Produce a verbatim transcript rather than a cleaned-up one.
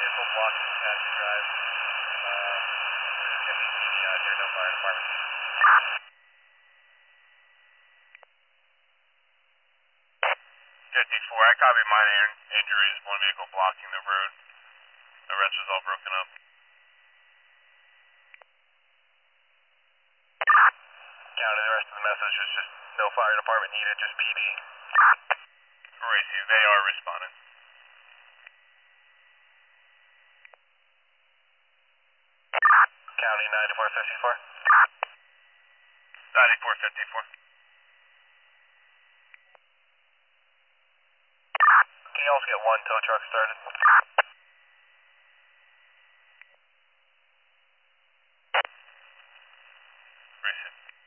vehicle blocking Cassie Drive. Uh, there's just gonna be T V out here, no fire department. fifty-four, I copy minor injuries, one vehicle blocking the road. The rest was all broken up. County, the rest of the message is just no fire department needed, just P D. Racy, they are responding. County ninety-four fifty-four. ninety-four fifty-four. Can you also get one tow truck started? Racy.